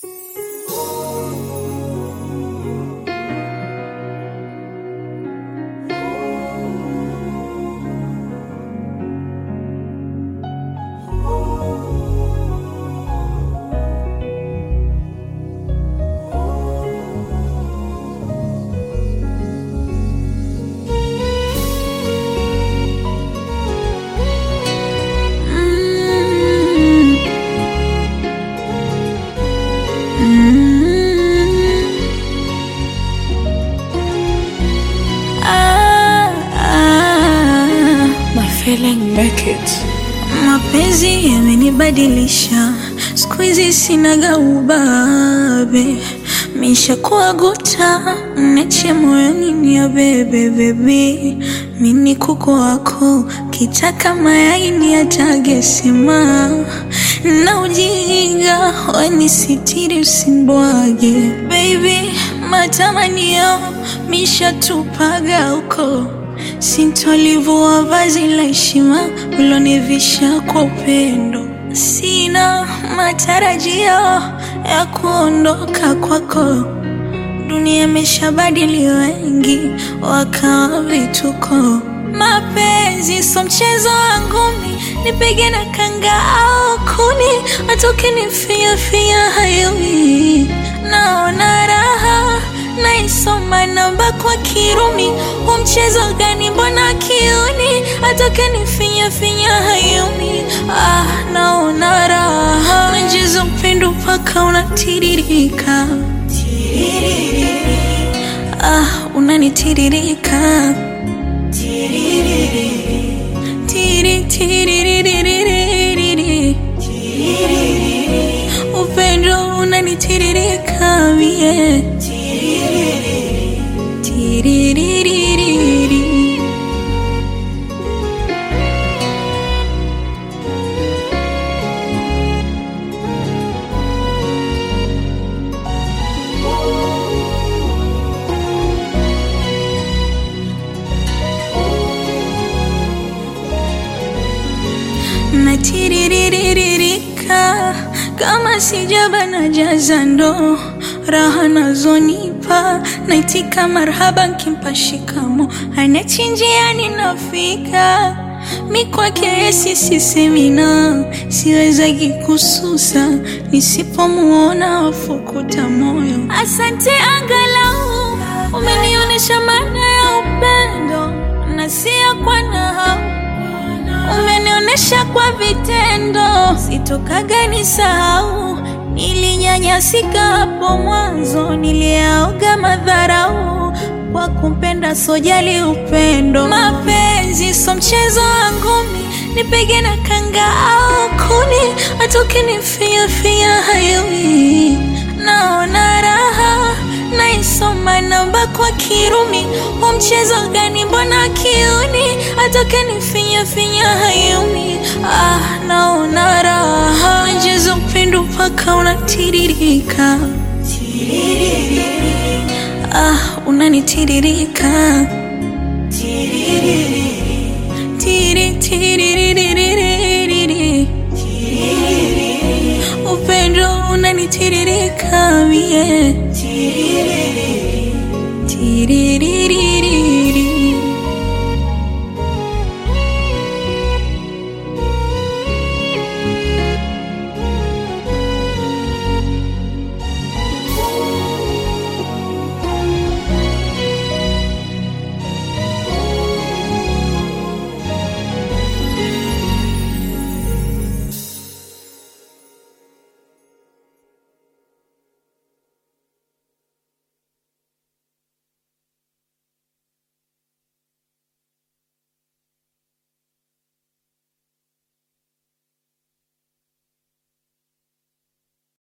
Mapenzi yamenibadilisha, siku hizi sinaga ubabe. Mishakuwa guta, niache moyoni ni ya bebe baby. Mimi kuku wako, kitaka mayai niatage sema. Na ujinga, weni sitiri usimbwage baby. Matamanio, mishatupaga uko. Sintolivua vazi la heshima ulonivisha kwa upendo. Sina matarajio ya kuondoka kwako. Dunia imeshabadili wengi wakawa vituko. Mapenzi so mchezo wangu nipige na kanga au kuni. Atoke nifia hayumi. Naona raha naisoma namba kwa Kirumi. Mchezo gani mbona kiuni? Atoke nifia hayumi. Naona raha. Najizo upendo paka unatiririka. Unanitiririka. Tiri. Upendo unanitiririka mie. Tiriririri. Natiriririka kama sijaba na jazando. Raha nazonipa naitika marhaba nkimpa shikamo. Anachinjiani nafika mikwake sisemina. Siwezagi kususa nisipomuona wafukuta moyo. Asante angalau umenionesha maana ya upendo. Na siya kwa nahau umenionesha kwa vitendo. Sitokaga nisahau. Nilinyanyasika hapo mwanzo. Niliaoga madharau. Kwa kumpenda sojali upendo. Mapenzi so mchezo wangu nipige na kanga au kuni. Atoke nifia hayumi. Naona raha naisoma namba kwa Kirumi. Mchezo gani mbona kiuni? Atoke nifia hayumi. Naona raha. Najizo upendo paka unatiririka. Unanitiririka. Tiri. Upendo unanitiririka mie. Tiri.